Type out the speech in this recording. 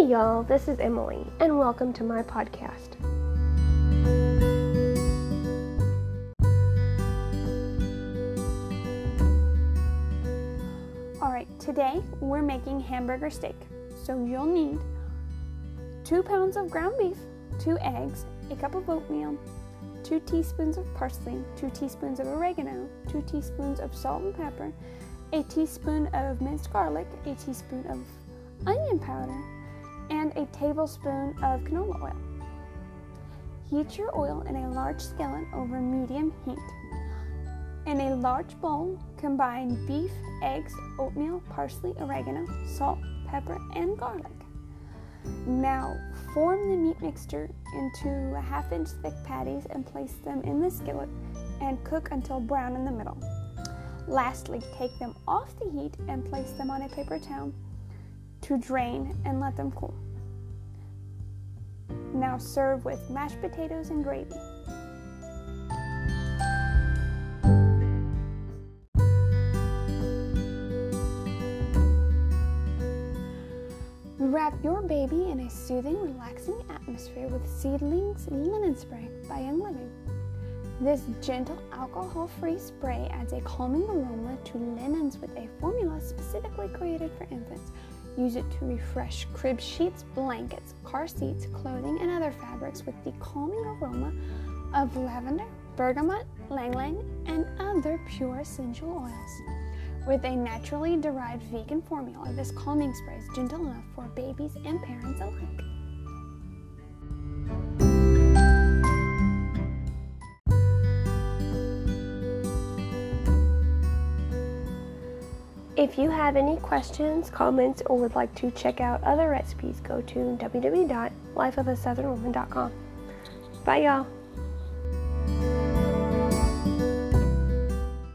Hey y'all, this is Emily, and welcome to my podcast. Alright, today we're making hamburger steak. So you'll need 2 pounds of ground beef, 2 eggs, a cup of oatmeal, 2 teaspoons of parsley, 2 teaspoons of oregano, 2 teaspoons of salt and pepper, a teaspoon of minced garlic, a teaspoon of onion powder, and a tablespoon of canola oil. Heat your oil in a large skillet over medium heat. In a large bowl, combine beef, eggs, oatmeal, parsley, oregano, salt, pepper, and garlic. Now, form the meat mixture into 1/2 inch thick patties and place them in the skillet and cook until brown in the middle. Lastly, take them off the heat and place them on a paper towel to drain and let them cool. Now serve with mashed potatoes and gravy. Wrap your baby in a soothing, relaxing atmosphere with Seedlings Linen Spray by Young Living. This gentle, alcohol-free spray adds a calming aroma to linens with a formula specifically created for infants. Use it to refresh crib sheets, blankets, car seats, clothing, and other fabrics with the calming aroma of lavender, bergamot, ylang-ylang, and other pure essential oils. With a naturally derived vegan formula, this calming spray is gentle enough for babies and parents alike. If you have any questions, comments, or would like to check out other recipes, go to www.lifeofasouthernwoman.com. Bye y'all.